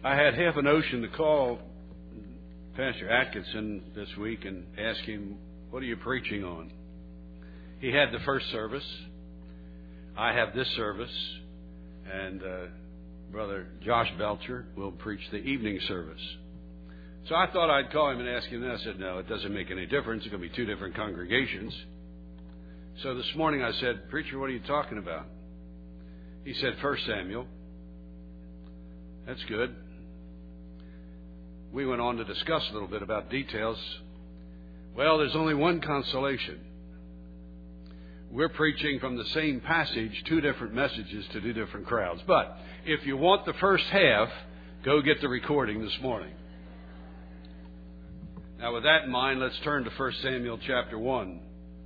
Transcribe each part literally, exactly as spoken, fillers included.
I had half a notion to call Pastor Atkinson this week and ask him, what are you preaching on? He had the first service. I have this service. And uh, Brother Josh Belcher will preach the evening service. So I thought I'd call him and ask him that. I said, no, it doesn't make any difference. It's going to be two different congregations. So this morning I said, preacher, what are you talking about? He said, First Samuel. That's good. We went on to discuss a little bit about details. Well, there's only one consolation. We're preaching from the same passage, two different messages to two different crowds. But if you want the first half, go get the recording this morning. Now, with that in mind, let's turn to First Samuel chapter one.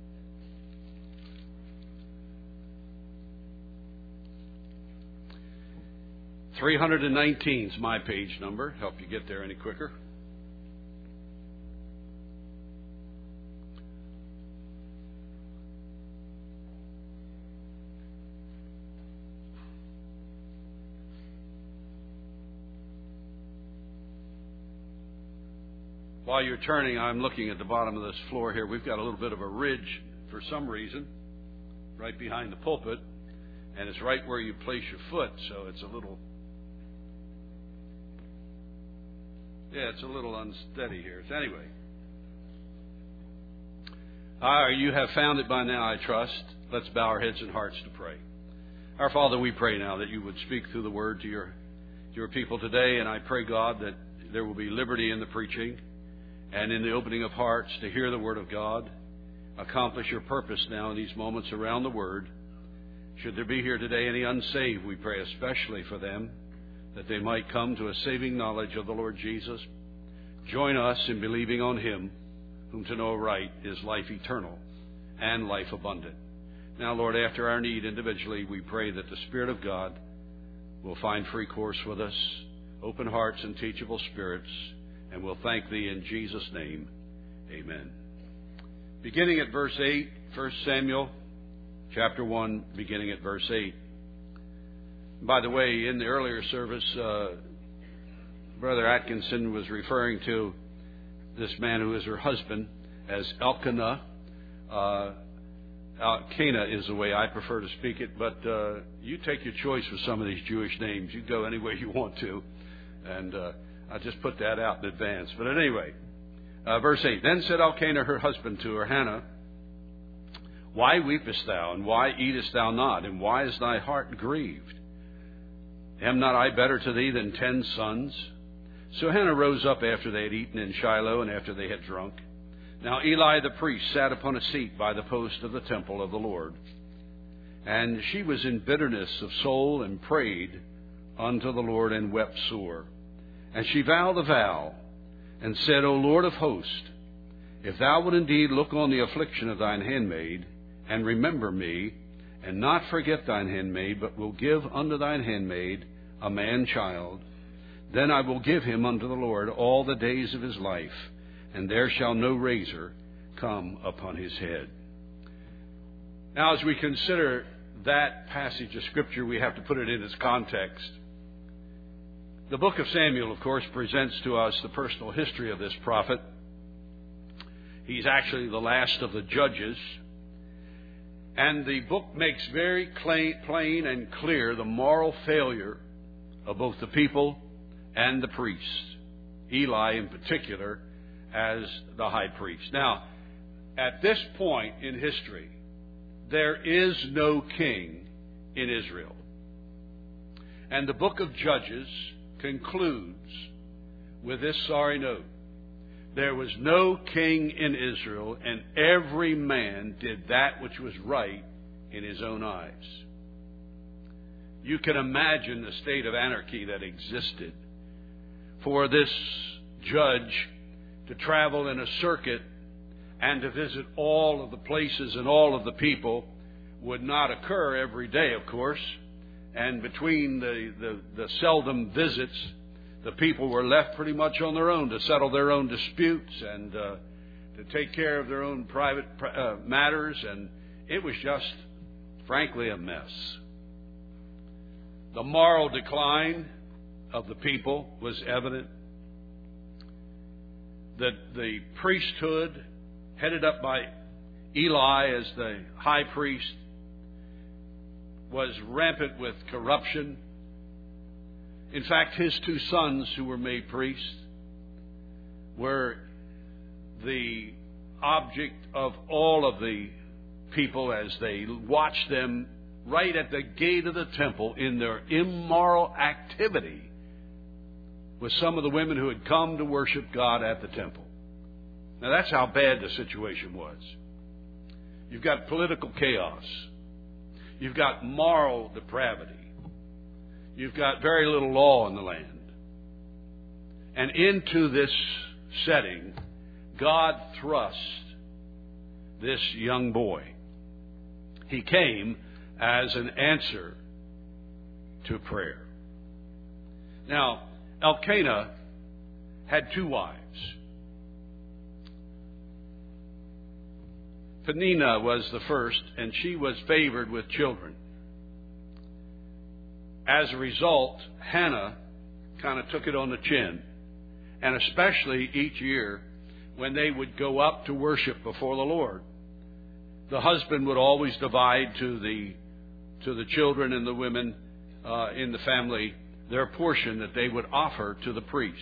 three nineteen is my page number. Help you get there any quicker. While you're turning, I'm looking at the bottom of this floor here. We've got a little bit of a ridge for some reason right behind the pulpit, and it's right where you place your foot, so it's a little Yeah, it's a little unsteady here. So anyway. Ah, you have found it by now, I trust. Let's bow our heads and hearts to pray. Our Father, we pray now that you would speak through the word to your, to your people today. And I pray, God, that there will be liberty in the preaching and in the opening of hearts to hear the word of God. Accomplish your purpose now in these moments around the word. Should there be here today any unsaved, we pray especially for them, that they might come to a saving knowledge of the Lord Jesus. Join us in believing on Him, whom to know right is life eternal and life abundant. Now, Lord, after our need individually, we pray that the Spirit of God will find free course with us, open hearts and teachable spirits, and we'll thank Thee in Jesus' name. Amen. Beginning at verse eight, First Samuel chapter one, beginning at verse eight. By the way, in the earlier service, uh, Brother Atkinson was referring to this man who is her husband as Elkanah. Uh, Elkanah is the way I prefer to speak it, but uh, you take your choice with some of these Jewish names. You go any way you want to, and uh, I just put that out in advance. But anyway, uh, verse eight, Then said Elkanah her husband to her, Hannah, Why weepest thou, and why eatest thou not, and why is thy heart grieved? Am not I better to thee than ten sons? So Hannah rose up after they had eaten in Shiloh and after they had drunk. Now Eli the priest sat upon a seat by the post of the temple of the Lord. And she was in bitterness of soul and prayed unto the Lord and wept sore. And she vowed a vow and said, O Lord of hosts, if thou wilt indeed look on the affliction of thine handmaid and remember me, and not forget thine handmaid, but will give unto thine handmaid a man child, then I will give him unto the Lord all the days of his life, and there shall no razor come upon his head. Now, as we consider that passage of Scripture, we have to put it in its context. The book of Samuel, of course, presents to us the personal history of this prophet. He's actually the last of the judges. And the book makes very plain and clear the moral failure of both the people and the priests, Eli in particular as the high priest. Now, at this point in history, there is no king in Israel. And the book of Judges concludes with this sorry note. There was no king in Israel, and every man did that which was right in his own eyes. You can imagine the state of anarchy that existed for this judge to travel in a circuit and to visit all of the places and all of the people would not occur every day, of course. And between the, the, the seldom visits, the people were left pretty much on their own to settle their own disputes and uh, to take care of their own private uh, matters. And it was just, frankly, a mess. The moral decline of the people was evident. That the priesthood, headed up by Eli as the high priest, was rampant with corruption. In fact, his two sons, who were made priests, were the object of all of the people as they watched them right at the gate of the temple in their immoral activity with some of the women who had come to worship God at the temple. Now that's how bad the situation was. You've got political chaos. You've got moral depravity. You've got very little law in the land. And into this setting, God thrust this young boy. He came as an answer to prayer. Now, Elkanah had two wives. Peninnah was the first, and she was favored with children. As a result, Hannah kind of took it on the chin. And especially each year when they would go up to worship before the Lord, the husband would always divide to the to the children and the women uh, in the family their portion that they would offer to the priest,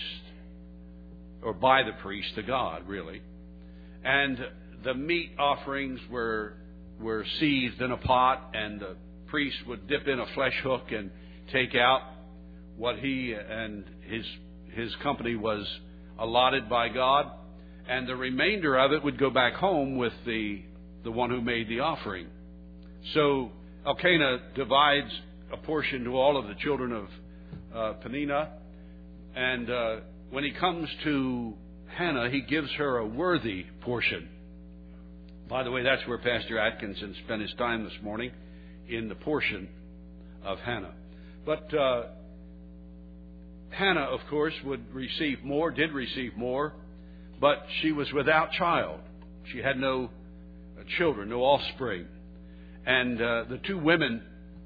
or by the priest to God, really. And the meat offerings were were seethed in a pot, and the priest would dip in a flesh hook and take out what he and his his company was allotted by God, and the remainder of it would go back home with the the one who made the offering. So Elkanah divides a portion to all of the children of uh, Peninnah, and uh, when he comes to Hannah, he gives her a worthy portion. By the way, that's where Pastor Atkinson spent his time this morning, in the portion of Hannah. But uh, Hannah, of course, would receive more, did receive more, but she was without child. She had no uh, children, no offspring. And uh, the two women,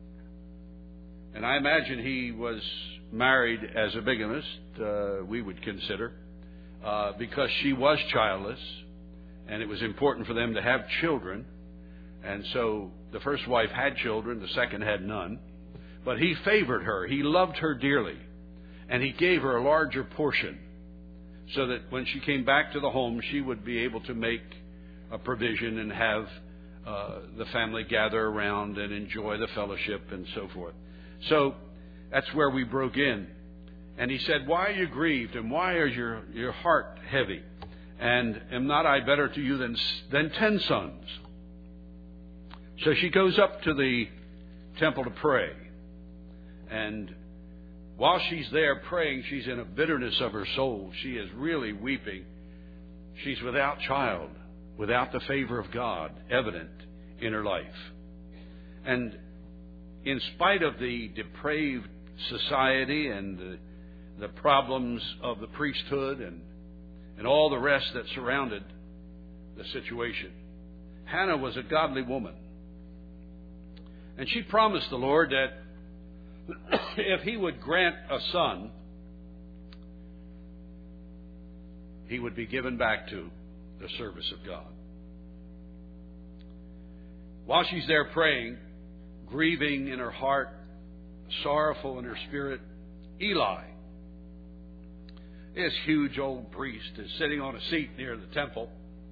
and I imagine he was married as a bigamist, uh, we would consider, uh, because she was childless, and it was important for them to have children. And so the first wife had children, the second had none. But he favored her. He loved her dearly. And he gave her a larger portion so that when she came back to the home, she would be able to make a provision and have uh, the family gather around and enjoy the fellowship and so forth. So that's where we broke in. And he said, "Why are you grieved, and why is your, your heart heavy? And am not I better to you than, than ten sons?" So she goes up to the temple to pray. And while she's there praying, she's in a bitterness of her soul. She is really weeping. She's without child, without the favor of God evident in her life. And in spite of the depraved society and the, the problems of the priesthood and, and all the rest that surrounded the situation, Hannah was a godly woman. And she promised the Lord that if he would grant a son, he would be given back to the service of God. While she's there praying, grieving in her heart, sorrowful in her spirit, Eli, this huge old priest, is sitting on a seat near the temple.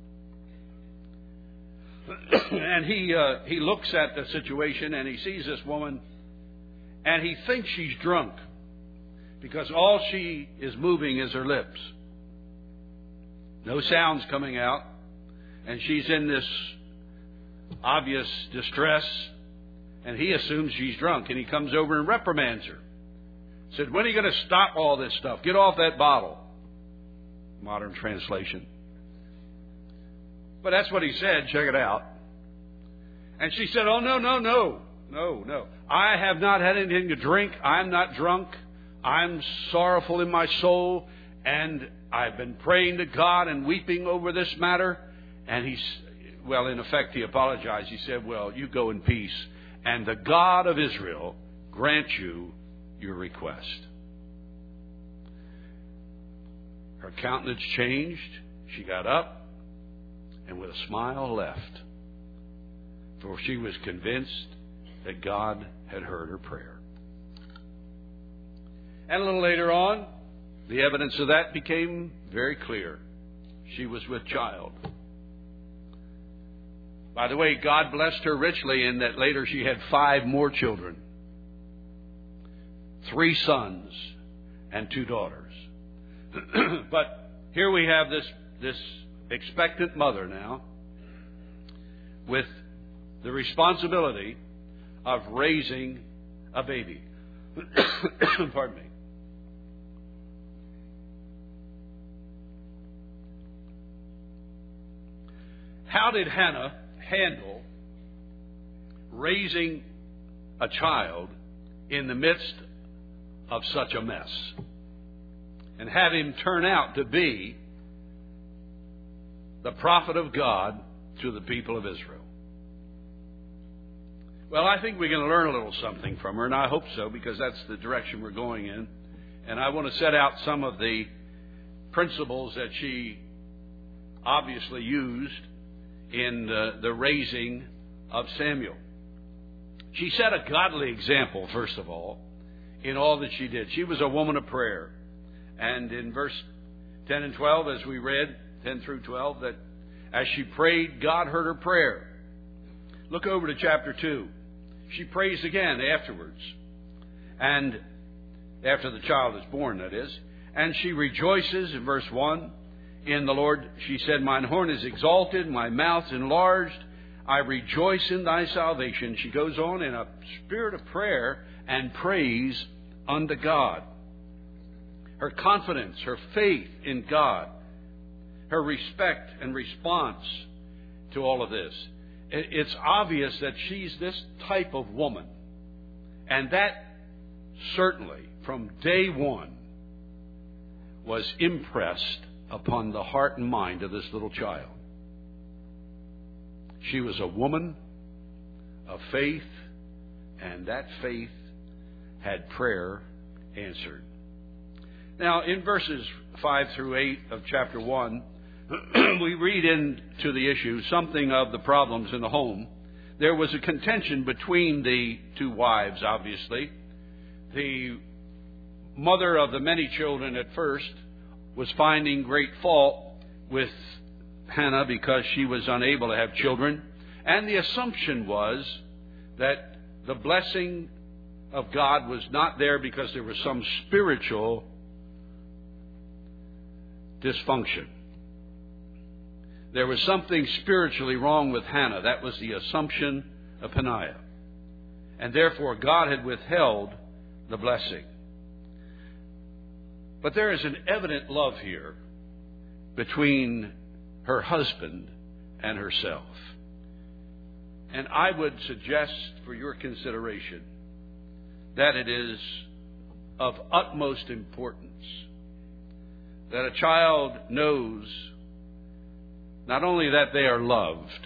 And he uh, he looks at the situation, and he sees this woman, and he thinks she's drunk, because all she is moving is her lips. No sound's coming out, and she's in this obvious distress, and he assumes she's drunk, and he comes over and reprimands her. Said, "When are you going to stop all this stuff? Get off that bottle." Modern translation. But that's what he said. Check it out. And she said, "Oh, no, no, no, no, no. I have not had anything to drink. I'm not drunk. I'm sorrowful in my soul. And I've been praying to God and weeping over this matter." And he's, well, in effect, he apologized. He said, "Well, you go in peace, and the God of Israel grant you your request." Her countenance changed. She got up and with a smile left, for she was convinced that God had heard her prayer. And a little later on, the evidence of that became very clear. She was with child. By the way, God blessed her richly in that later she had five more children. Three sons and two daughters. But here we have this, this expectant mother now with the responsibility of raising a baby. Pardon me. How did Hannah handle raising a child in the midst of such a mess and have him turn out to be the prophet of God to the people of Israel? Well, I think we can learn a little something from her, and I hope so, because that's the direction we're going in. And I want to set out some of the principles that she obviously used in the, the raising of Samuel. She set a godly example, first of all, in all that she did. She was a woman of prayer. And in verse ten and twelve, as we read, ten through twelve, that as she prayed, God heard her prayer. Look over to chapter two. She prays again afterwards. And after the child is born, that is. And she rejoices, in verse one, in the Lord. She said, mine horn is exalted, my mouth enlarged. I rejoice in thy salvation. She goes on in a spirit of prayer and praise unto God. Her confidence, her faith in God, her respect and response to all of this. It's obvious that she's this type of woman. And that certainly, from day one, was impressed upon the heart and mind of this little child. She was a woman of faith, and that faith had prayer answered. Now, in verses five through eight of chapter one, we read into the issue something of the problems in the home. There was a contention between the two wives, obviously. The mother of the many children at first was finding great fault with Hannah because she was unable to have children. And the assumption was that the blessing of God was not there because there was some spiritual dysfunction. There was something spiritually wrong with Hannah. That was the assumption of Peninnah. And therefore God had withheld the blessing. But there is an evident love here between her husband and herself. And I would suggest for your consideration that it is of utmost importance that a child knows not only that they are loved,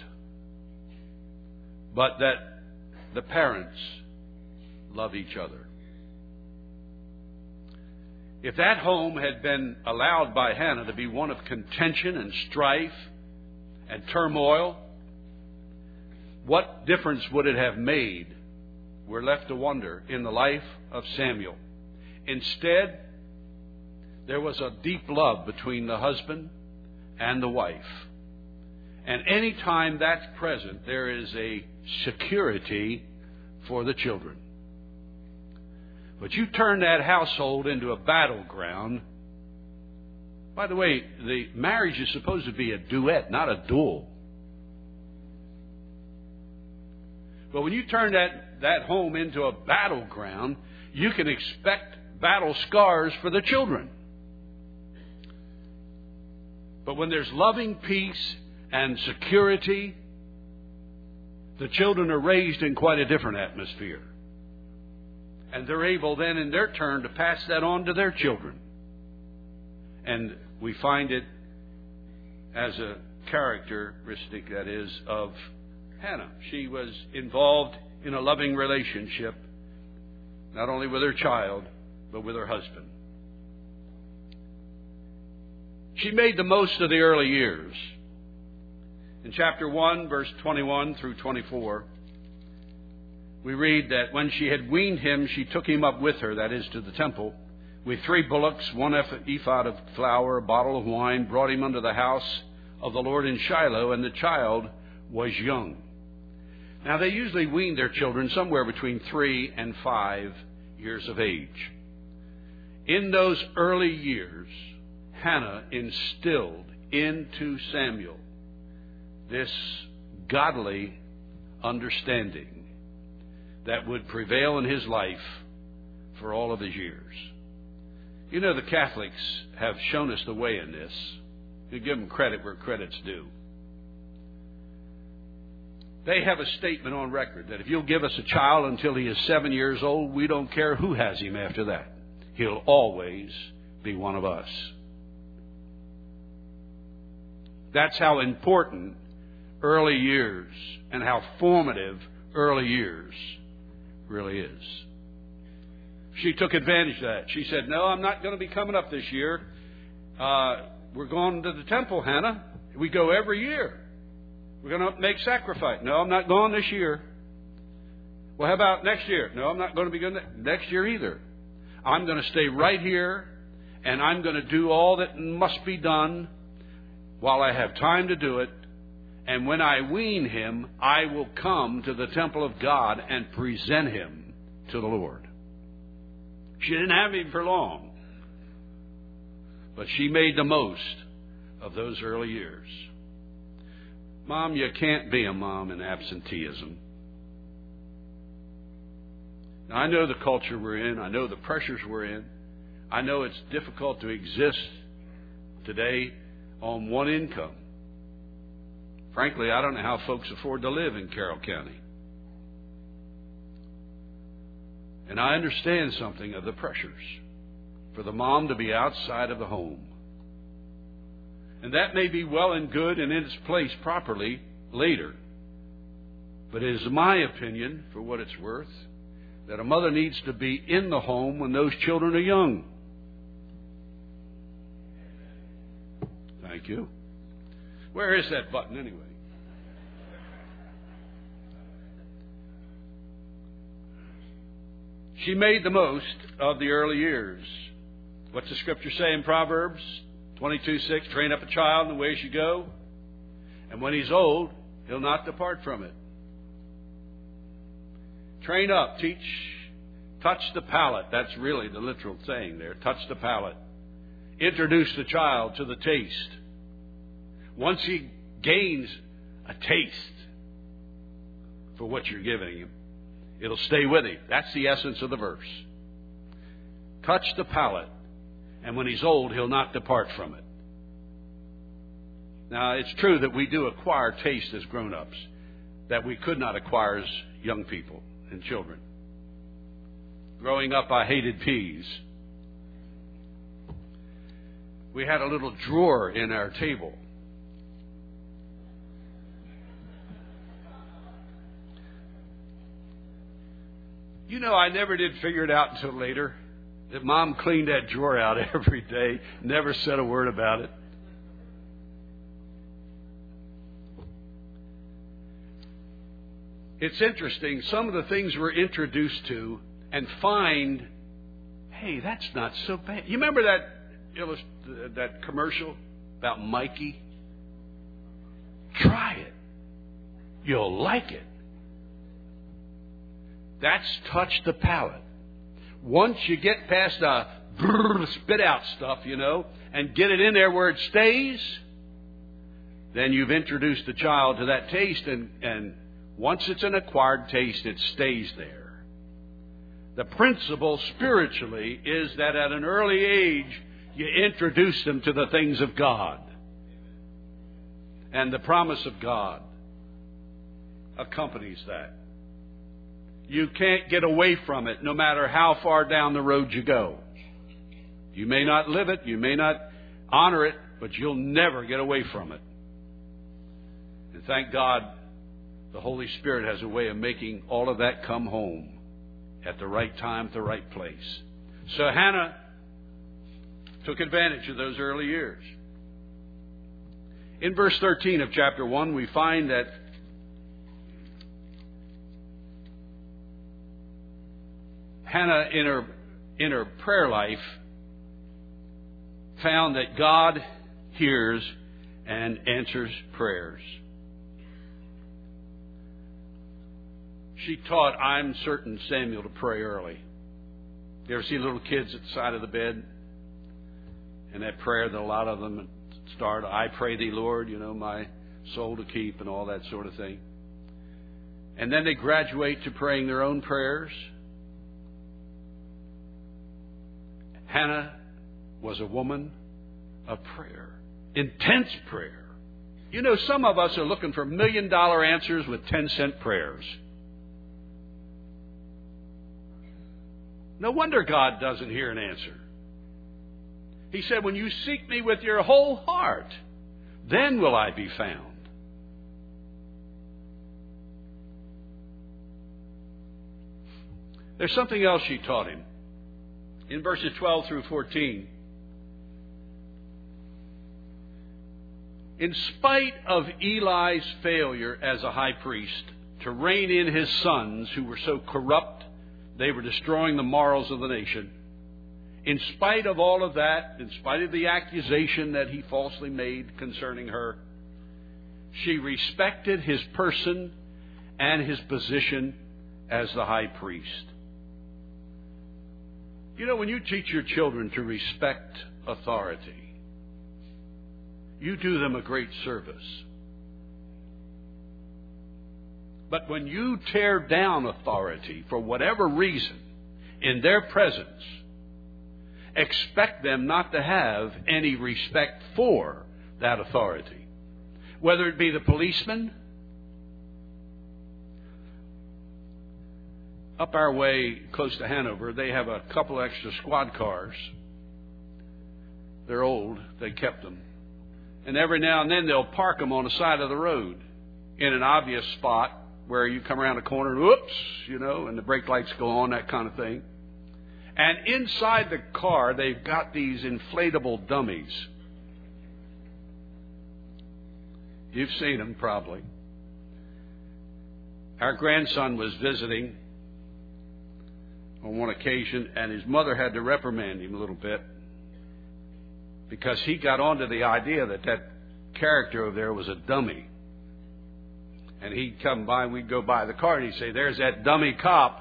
but that the parents love each other. If that home had been allowed by Hannah to be one of contention and strife and turmoil, what difference would it have made? We're left to wonder in the life of Samuel. Instead, there was a deep love between the husband and the wife. And any time that's present, there is a security for the children. But you turn that household into a battleground. By the way, the marriage is supposed to be a duet, not a duel. But when you turn that, that home into a battleground, you can expect battle scars for the children. But when there's loving peace and security, the children are raised in quite a different atmosphere. And they're able then in their turn to pass that on to their children. And we find it as a characteristic, that is, of Hannah. She was involved in a loving relationship, not only with her child, but with her husband. She made the most of the early years. In chapter one, verse twenty-one through twenty-four, we read that when she had weaned him, she took him up with her, that is, to the temple, with three bullocks, one ephah of flour, a bottle of wine, brought him unto the house of the Lord in Shiloh, and the child was young. Now, they usually wean their children somewhere between three and five years of age. In those early years, Hannah instilled into Samuel this godly understanding that would prevail in his life for all of his years. You know, the Catholics have shown us the way in this. You give them credit where credit's due. They have a statement on record that if you'll give us a child until he is seven years old, we don't care who has him after that. He'll always be one of us. That's how important early years and how formative early years really is. She took advantage of that. She said, no, I'm not going to be coming up this year. Uh, we're going to the temple, Hannah. We go every year. We're going to make sacrifice. No, I'm not going this year. Well, how about next year? No, I'm not going to be going next year either. I'm going to stay right here, and I'm going to do all that must be done while I have time to do it. And when I wean him, I will come to the temple of God and present him to the Lord. She didn't have him for long, but she made the most of those early years. Mom, you can't be a mom in absenteeism. Now, I know the culture we're in. I know the pressures we're in. I know it's difficult to exist today on one income. Frankly, I don't know how folks afford to live in Carroll County. And I understand something of the pressures for the mom to be outside of the home. And that may be well and good and in its place properly later. But it is my opinion, for what it's worth, that a mother needs to be in the home when those children are young. Thank you. Where is that button anyway? She made the most of the early years. What's the scripture say in Proverbs twenty-two six? Train up a child in the way he should go, and when he's old, he'll not depart from it. Train up, teach, touch the palate. That's really the literal saying there. Touch the palate. Introduce the child to the taste. Once he gains a taste for what you're giving him, it'll stay with him. That's the essence of the verse. Touch the palate, and when he's old, he'll not depart from it. Now, it's true that we do acquire taste as grown-ups that we could not acquire as young people and children. Growing up, I hated peas. We had a little drawer in our table. You know, I never did figure it out until later that Mom cleaned that drawer out every day, never said a word about it. It's interesting, some of the things we're introduced to and find, hey, that's not so bad. You remember that illust- that commercial about Mikey? Try it. You'll like it. That's touch the palate. Once you get past the brrr, spit out stuff, you know, and get it in there where it stays, then you've introduced the child to that taste, and, and once it's an acquired taste, it stays there. The principle spiritually is that at an early age, you introduce them to the things of God. And the promise of God accompanies that. You can't get away from it no matter how far down the road you go. You may not live it, you may not honor it, but you'll never get away from it. And thank God, the Holy Spirit has a way of making all of that come home at the right time, at the right place. So Hannah took advantage of those early years. In verse thirteen of chapter one, we find that Hannah, in her, in her prayer life, found that God hears and answers prayers. She taught, I'm certain, Samuel to pray early. You ever see little kids at the side of the bed? And that prayer that a lot of them start, I pray thee, Lord, you know, my soul to keep and all that sort of thing. And then they graduate to praying their own prayers. Hannah was a woman of prayer. Intense prayer. You know, some of us are looking for million dollar answers with ten cent prayers. No wonder God doesn't hear an answer. He said, when you seek me with your whole heart, then will I be found. There's something else she taught him. In verses twelve through fourteen, in spite of Eli's failure as a high priest to rein in his sons who were so corrupt they were destroying the morals of the nation, in spite of all of that, in spite of the accusation that he falsely made concerning her, she respected his person and his position as the high priest. You know, when you teach your children to respect authority, you do them a great service. But when you tear down authority for whatever reason in their presence, expect them not to have any respect for that authority. Whether it be the policeman, up our way close to Hanover, they have a couple extra squad cars. They're old. They kept them. And every now and then they'll park them on the side of the road in an obvious spot where you come around a corner and whoops, you know, and the brake lights go on, that kind of thing. And inside the car, they've got these inflatable dummies. You've seen them probably. Our grandson was visiting on one occasion, and his mother had to reprimand him a little bit because he got onto the idea that that character over there was a dummy. And he'd come by, and we'd go by the car, and he'd say, there's that dummy cop.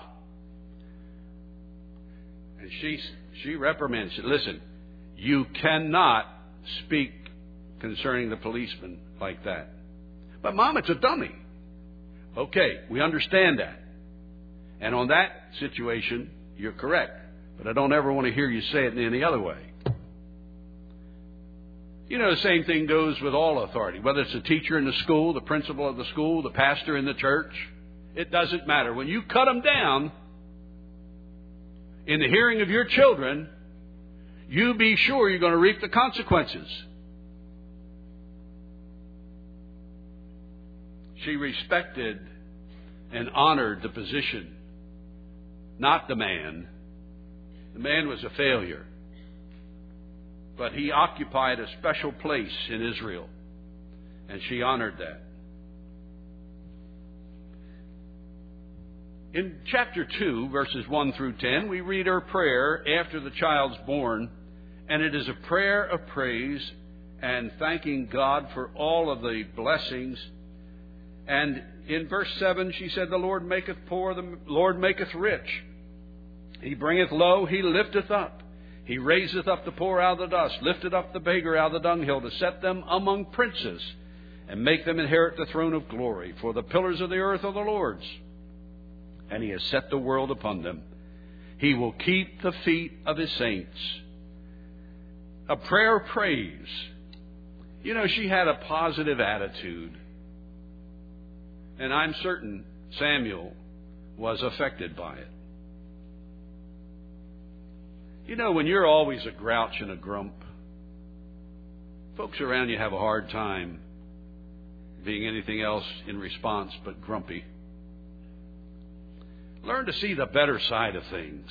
And she, she reprimanded, she said, listen, you cannot speak concerning the policeman like that. But, Mom, it's a dummy. Okay, we understand that. And on that situation, you're correct. But I don't ever want to hear you say it in any other way. You know, the same thing goes with all authority. Whether it's the teacher in the school, the principal of the school, the pastor in the church, it doesn't matter. When you cut them down in the hearing of your children, you be sure you're going to reap the consequences. She respected and honored the position, not the man. The man was a failure. But he occupied a special place in Israel, and she honored that. In chapter two, verses one through ten, we read her prayer after the child's born, and it is a prayer of praise and thanking God for all of the blessings. And in verse seven, she said, the Lord maketh poor, the Lord maketh rich. He bringeth low, he lifteth up. He raiseth up the poor out of the dust, lifteth up the beggar out of the dunghill, to set them among princes, and make them inherit the throne of glory. For the pillars of the earth are the Lord's, and he has set the world upon them. He will keep the feet of his saints. A prayer of praise. You know, she had a positive attitude. And I'm certain Samuel was affected by it. You know, when you're always a grouch and a grump, folks around you have a hard time being anything else in response but grumpy. Learn to see the better side of things.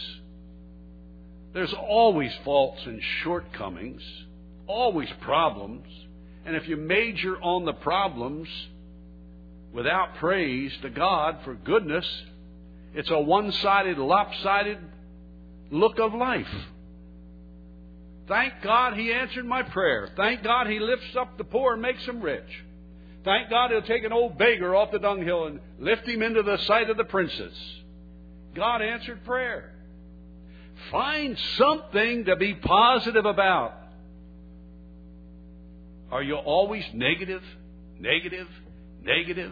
There's always faults and shortcomings, always problems, And if you major on the problems without praise to God for goodness, it's a one-sided, lopsided look of life. Thank God He answered my prayer. Thank God He lifts up the poor and makes them rich. Thank God He'll take an old beggar off the dunghill and lift him into the sight of the princes. God answered prayer. Find something to be positive about. Are you always negative, negative, negative?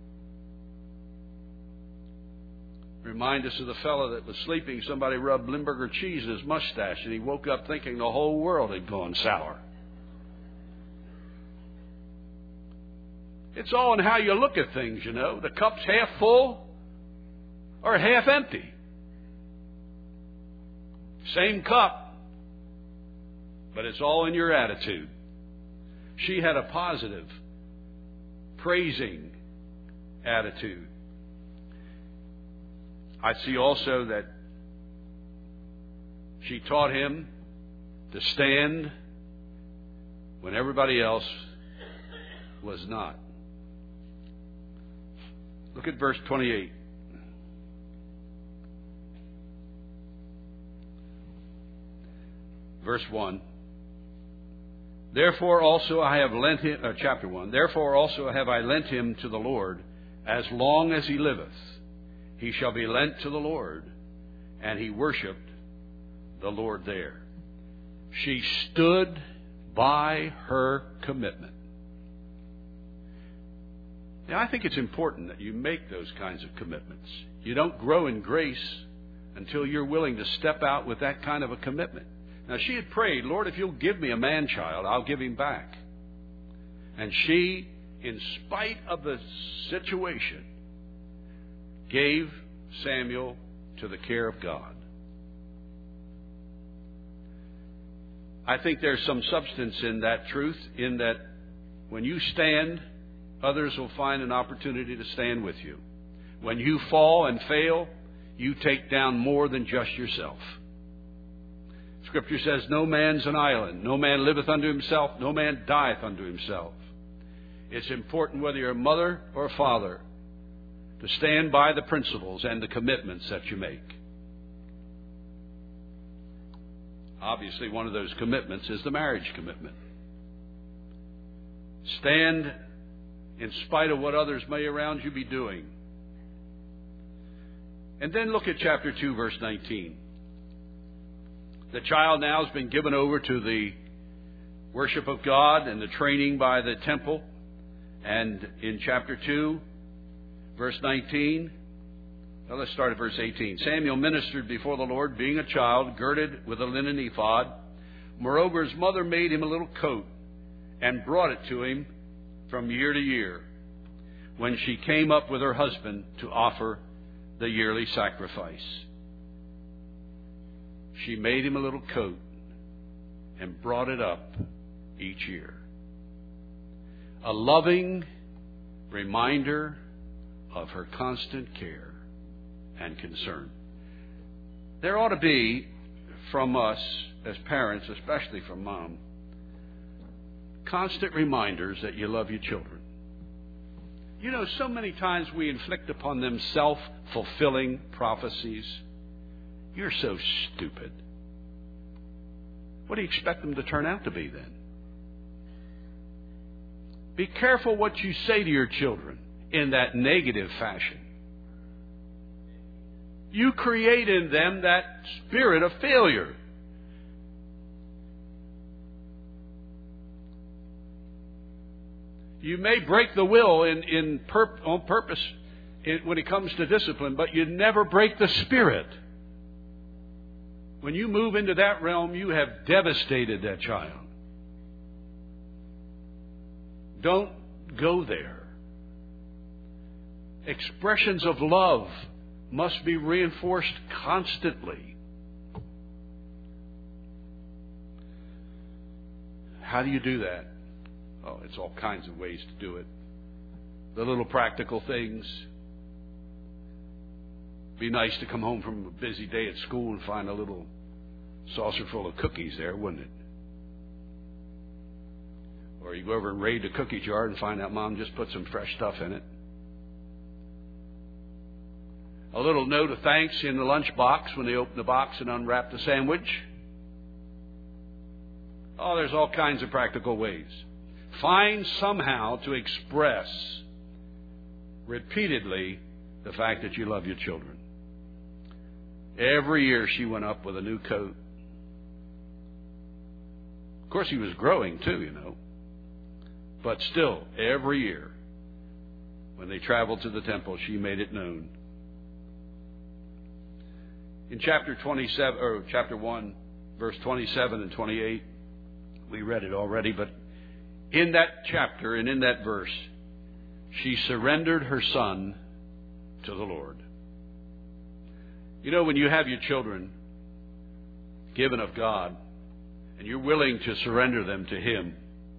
Remind us of the fellow that was sleeping. Somebody rubbed Limburger cheese in his mustache, and he woke up thinking the whole world had gone sour. It's all in how you look at things, you know. The cup's half full or half empty. Same cup, but it's all in your attitude. She had a positive, praising attitude. I see also that she taught him to stand when everybody else was not. Look at verse twenty-eight. Verse one. Therefore also I have lent him, uh, chapter one, therefore also have I lent him to the Lord, as long as he liveth. He shall be lent to the Lord. And he worshipped the Lord there. She stood by her commitment. Now, I think it's important that you make those kinds of commitments. You don't grow in grace until you're willing to step out with that kind of a commitment. Now, she had prayed, Lord, if you'll give me a man-child, I'll give him back. And she, in spite of the situation, gave Samuel to the care of God. I think there's some substance in that truth, in that when you stand, others will find an opportunity to stand with you. When you fall and fail, you take down more than just yourself. Scripture says, no man's an island. No man liveth unto himself. No man dieth unto himself. It's important whether you're a mother or a father to stand by the principles and the commitments that you make. Obviously, one of those commitments is the marriage commitment. Stand in spite of what others may around you be doing. And then look at chapter two, verse nineteen. The child now has been given over to the worship of God and the training by the temple. And in chapter two, verse nineteen, well, let's start at verse eighteen. Samuel ministered before the Lord, being a child, girded with a linen ephod. Moreover, his mother made him a little coat and brought it to him from year to year, when she came up with her husband to offer the yearly sacrifice. She made him a little coat and brought it up each year. A loving reminder of her constant care and concern. There ought to be, from us as parents, especially from Mom, constant reminders that you love your children. You know, so many times we inflict upon them self-fulfilling prophecies. You're so stupid. What do you expect them to turn out to be then? Be careful what you say to your children in that negative fashion. You create in them that spirit of failure. You may break the will in, in pur- on purpose in, when it comes to discipline, but you never break the spirit. When you move into that realm, you have devastated that child. Don't go there. Expressions of love must be reinforced constantly. How do you do that? Oh, it's all kinds of ways to do it. The little practical things. Be nice to come home from a busy day at school and find a little saucer full of cookies there, wouldn't it? Or you go over and raid the cookie jar and find out Mom just put some fresh stuff in it. A little note of thanks in the lunch box when they open the box and unwrap the sandwich. Oh, there's all kinds of practical ways. Find somehow to express repeatedly the fact that you love your children. Every year she went up with a new coat. Of course, he was growing too, you know. But still, every year, when they traveled to the temple, she made it known. In chapter twenty-seven, or chapter one, verse twenty-seven and twenty-eight, we read it already, but in that chapter and in that verse, she surrendered her son to the Lord. You know, when you have your children given of God, and you're willing to surrender them to Him,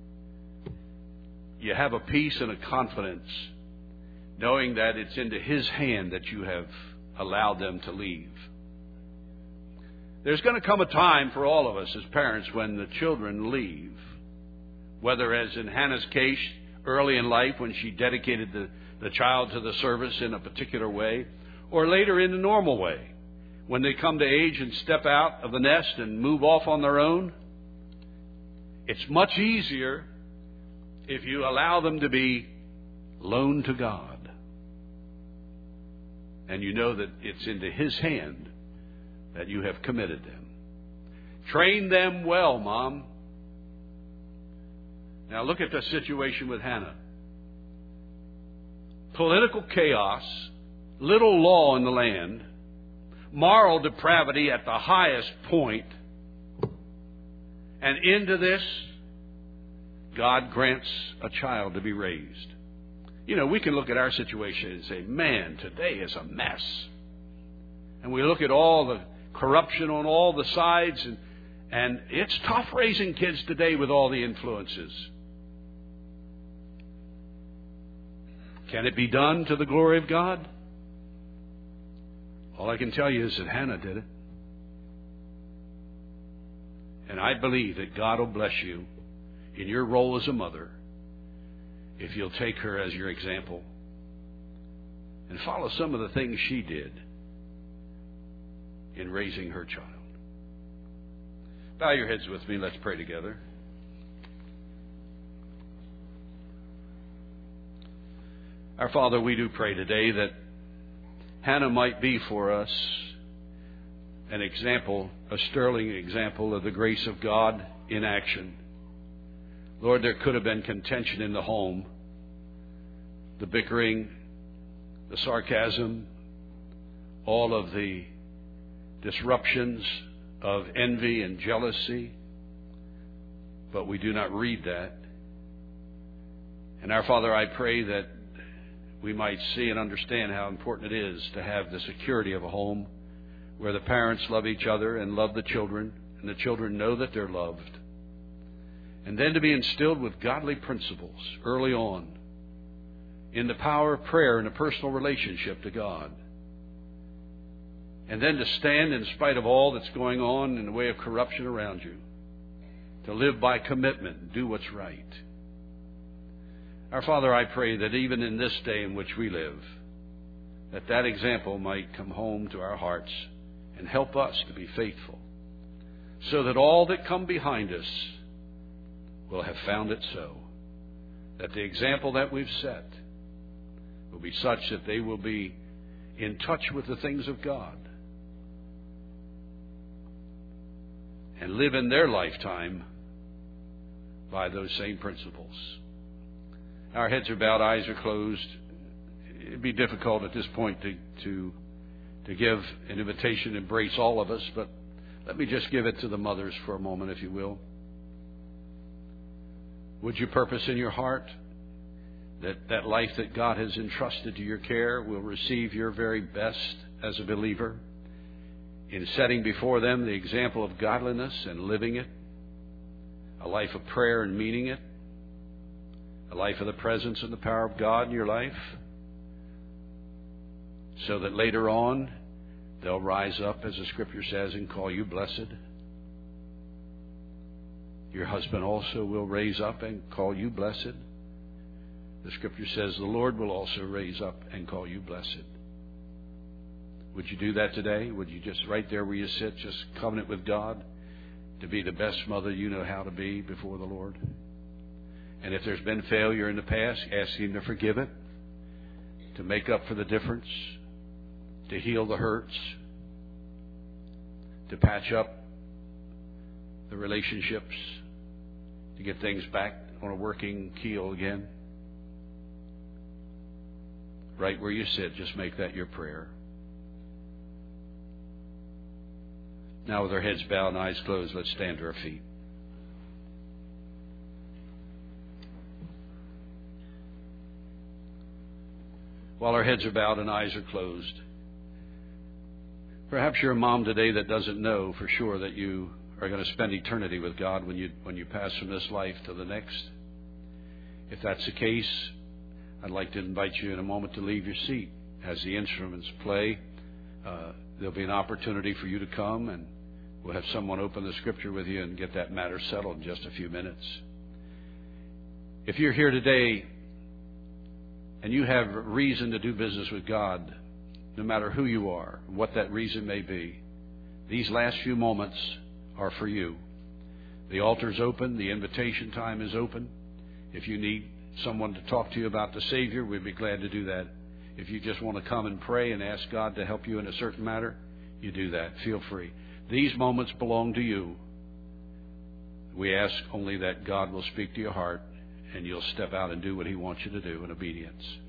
you have a peace and a confidence knowing that it's into His hand that you have allowed them to leave. There's going to come a time for all of us as parents when the children leave, whether as in Hannah's case early in life when she dedicated the, the child to the service in a particular way, or later in the normal way when they come to age and step out of the nest and move off on their own. It's much easier if you allow them to be loaned to God. And you know that it's into His hand that you have committed them. Train them well, Mom. Now look at the situation with Hannah. Political chaos, little law in the land, moral depravity at the highest point, and into this, God grants a child to be raised. You know, we can look at our situation and say, man, today is a mess. And we look at all the corruption on all the sides, and, and it's tough raising kids today with all the influences. Can it be done to the glory of God? All I can tell you is that Hannah did it. And I believe that God will bless you in your role as a mother if you'll take her as your example and follow some of the things she did in raising her child. Bow your heads with me. Let's pray together. Our Father, we do pray today that Hannah might be for us an example, a sterling example of the grace of God in action. Lord, there could have been contention in the home, the bickering, the sarcasm, all of the disruptions of envy and jealousy, but we do not read that. And our Father, I pray that we might see and understand how important it is to have the security of a home where the parents love each other and love the children, and the children know that they're loved. And then to be instilled with godly principles early on in the power of prayer and a personal relationship to God. And then to stand in spite of all that's going on in the way of corruption around you. To live by commitment and do what's right. Our Father, I pray that even in this day in which we live, that that example might come home to our hearts and help us to be faithful, so that all that come behind us will have found it so, that the example that we've set will be such that they will be in touch with the things of God and live in their lifetime by those same principles. Our heads are bowed, eyes are closed. It'd be difficult at this point to, to, to give an invitation to embrace all of us, but let me just give it to the mothers for a moment, if you will. Would you purpose in your heart that that life that God has entrusted to your care will receive your very best as a believer in setting before them the example of godliness and living it, a life of prayer and meaning it, a life of the presence and the power of God in your life, so that later on they'll rise up, as the Scripture says, and call you blessed? Your husband also will raise up and call you blessed. The Scripture says the Lord will also raise up and call you blessed. Would you do that today? Would you just, right there where you sit, just covenant with God to be the best mother you know how to be before the Lord? And if there's been failure in the past, ask Him to forgive it, to make up for the difference, to heal the hurts, to patch up the relationships, to get things back on a working keel again. Right where you sit, just make that your prayer. Now with our heads bowed and eyes closed, let's stand to our feet. While our heads are bowed and eyes are closed, perhaps you're a mom today that doesn't know for sure that you are going to spend eternity with God when you when you pass from this life to the next. If that's the case, I'd like to invite you in a moment to leave your seat. As the instruments play, uh, there'll be an opportunity for you to come, and we'll have someone open the Scripture with you and get that matter settled in just a few minutes. If you're here today and you have reason to do business with God, no matter who you are, what that reason may be, these last few moments are for you. The altar's open. The invitation time is open. If you need someone to talk to you about the Savior, we'd be glad to do that. If you just want to come and pray and ask God to help you in a certain matter, you do that. Feel free. These moments belong to you. We ask only that God will speak to your heart and you'll step out and do what He wants you to do in obedience.